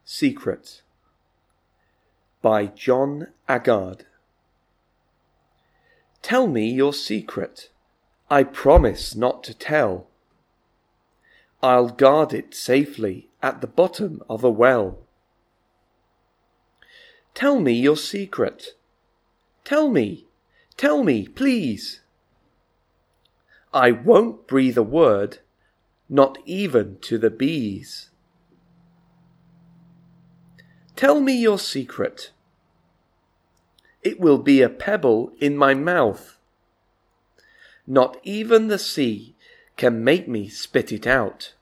Secret by John Aggard. Tell me your secret, I promise not to tell. I'll guard it safely at the bottom of a well. Tell me your secret. Tell me, please. I won't breathe a word, not even to the bees. Tell me your secret. It will be a pebble in my mouth. Not even the sea can make me spit it out.